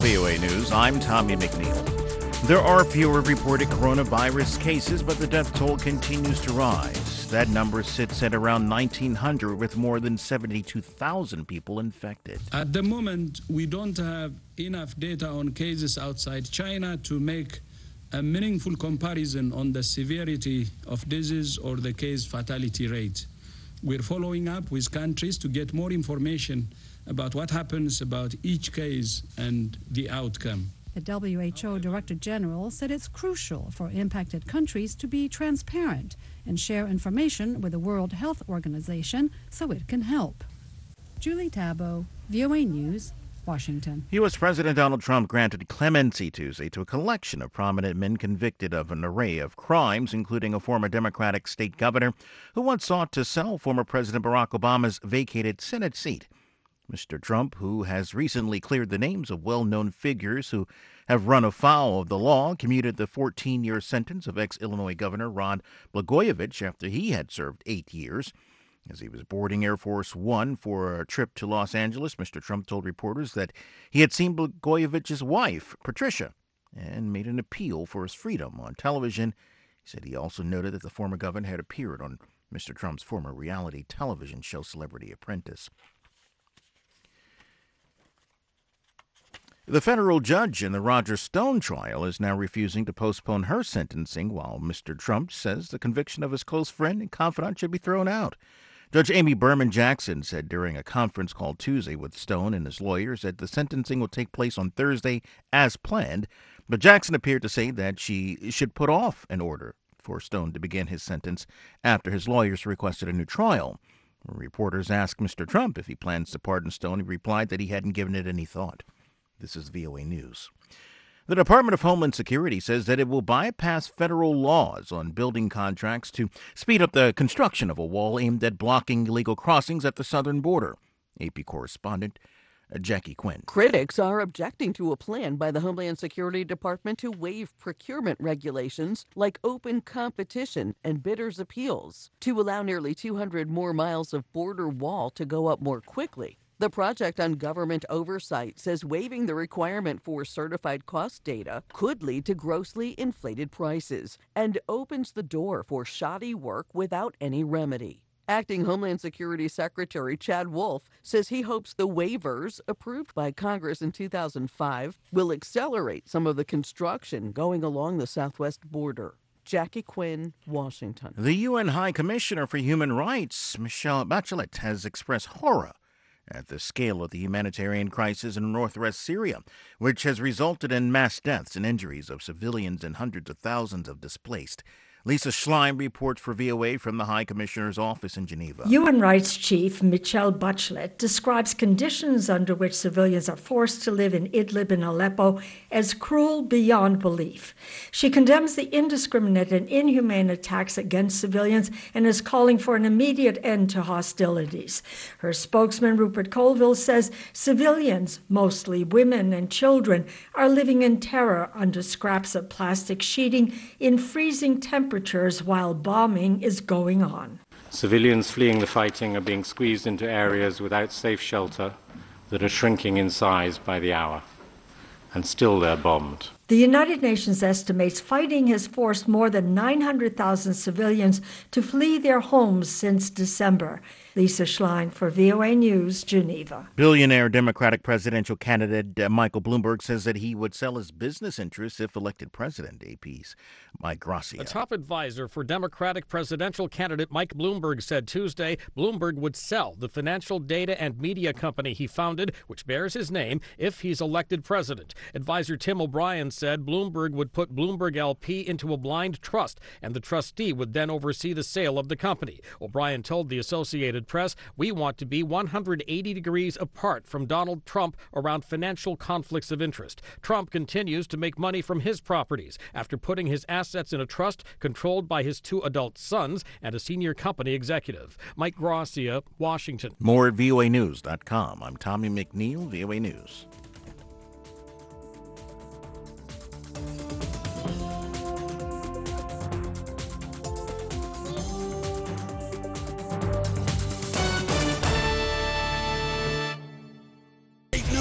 VOA News, I'm Tommy McNeil. There are fewer reported coronavirus cases, but the death toll continues to rise. That number sits at around 1,900, with more than 72,000 people infected. At the moment, we don't have enough data on cases outside China to make a meaningful comparison on the severity of disease or the case fatality rate. We're following up with countries to get more information about what happens about each case and the outcome. The WHO Director General said it's crucial for impacted countries to be transparent and share information with the World Health Organization so it can help. Julie Tabo, VOA News, Washington. U.S. President Donald Trump granted clemency Tuesday to a collection of prominent men convicted of an array of crimes, including a former Democratic state governor who once sought to sell former President Barack Obama's vacated Senate seat. Mr. Trump, who has recently cleared the names of well-known figures who have run afoul of the law, commuted the 14-year sentence of ex-Illinois Governor Rod Blagojevich after he had served 8 years. As he was boarding Air Force One for a trip to Los Angeles, Mr. Trump told reporters that he had seen Blagojevich's wife, Patricia, and made an appeal for his freedom on television. He said he also noted that the former governor had appeared on Mr. Trump's former reality television show Celebrity Apprentice. The federal judge in the Roger Stone trial is now refusing to postpone her sentencing, while Mr. Trump says the conviction of his close friend and confidant should be thrown out. Judge Amy Berman Jackson said during a conference call Tuesday with Stone and his lawyers that the sentencing will take place on Thursday as planned, but Jackson appeared to say that she should put off an order for Stone to begin his sentence after his lawyers requested a new trial. When reporters asked Mr. Trump if he plans to pardon Stone, he replied that he hadn't given it any thought. This is VOA News. The Department of Homeland Security says that it will bypass federal laws on building contracts to speed up the construction of a wall aimed at blocking illegal crossings at the southern border. AP correspondent Jackie Quinn. Critics are objecting to a plan by the Homeland Security Department to waive procurement regulations like open competition and bidders' appeals to allow nearly 200 more miles of border wall to go up more quickly. The Project on Government Oversight says waiving the requirement for certified cost data could lead to grossly inflated prices and opens the door for shoddy work without any remedy. Acting Homeland Security Secretary Chad Wolf says he hopes the waivers approved by Congress in 2005 will accelerate some of the construction going along the southwest border. Jackie Quinn, Washington. The UN High Commissioner for Human Rights, Michelle Bachelet, has expressed horror at the scale of the humanitarian crisis in northwest Syria, which has resulted in mass deaths and injuries of civilians and hundreds of thousands of displaced. Lisa Schlein reports for VOA from the High Commissioner's office in Geneva. Human Rights Chief Michelle Bachelet describes conditions under which civilians are forced to live in Idlib and Aleppo as cruel beyond belief. She condemns the indiscriminate and inhumane attacks against civilians and is calling for an immediate end to hostilities. Her spokesman, Rupert Colville, says civilians, mostly women and children, are living in terror under scraps of plastic sheeting in freezing temperatures while bombing is going on. Civilians fleeing the fighting are being squeezed into areas without safe shelter that are shrinking in size by the hour. And still they're bombed. The United Nations estimates fighting has forced more than 900,000 civilians to flee their homes since December. Lisa Schlein for VOA News, Geneva. Billionaire Democratic presidential candidate Michael Bloomberg says that he would sell his business interests if elected president. AP's Mike Gracia. The top advisor for Democratic presidential candidate Mike Bloomberg said Tuesday Bloomberg would sell the financial data and media company he founded, which bears his name, if he's elected president. Advisor Tim O'Brien said Bloomberg would put Bloomberg LP into a blind trust, and the trustee would then oversee the sale of the company. O'Brien told the Associated Press, "We want to be 180 degrees apart from Donald Trump around financial conflicts of interest." Trump continues to make money from his properties after putting his assets in a trust controlled by his 2 adult sons and a senior company executive. Mike Gracia, Washington. More at voanews.com. I'm Tommy McNeil, VOA News.